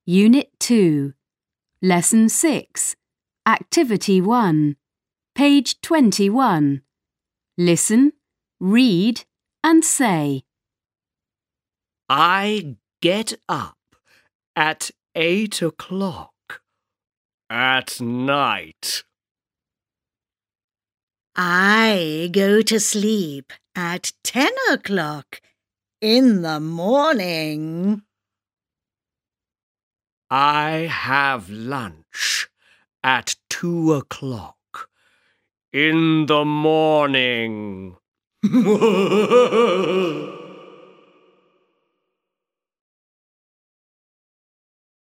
Unit 2, Lesson 6, Activity 1, page 21. Listen, read and say. I get up at 8 o'clock at night. I go to sleep at 10 o'clock in the morning. I have lunch at 2 o'clock in the morning.